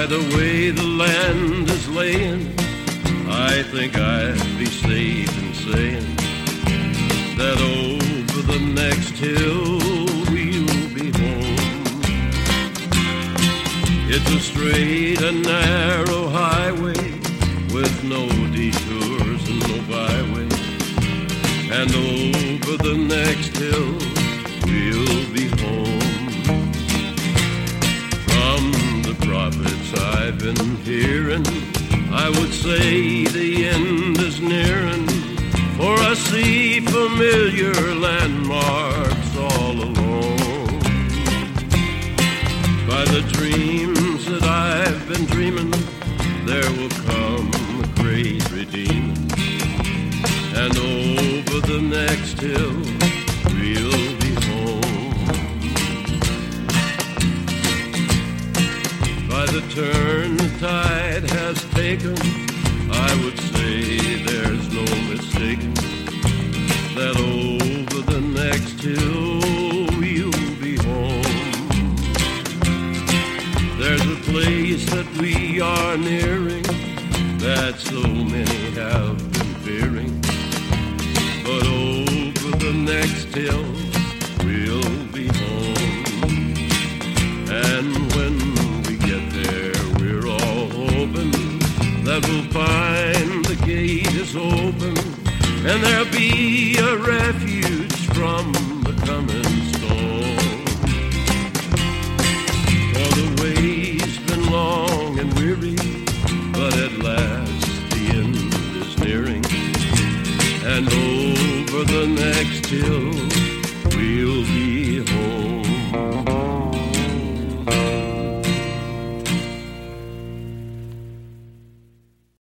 By the way the land is laying, I think I'd be safe in saying that over the next hill we'll be home. It's a straight and narrow highway with no detours and no byway, and over the next hill we'll be home. From the prophets I've been hearing, I would say the end is nearing, for I see familiar landmarks all along. By the dreams that I've been dreaming, there will come a great redeeming, and over the next hill we'll be home. By the turn the tide has taken, I would say there's no mistaking that over the next hill we'll be home. There's a place that we are nearing that so many have been fearing, but over the next hill we'll be home. And when we get there, we're all hoping that we'll find the gate is open, and there'll be a refuge from the coming storm. For the way's been long and weary, but at last the end is nearing, and over the next hill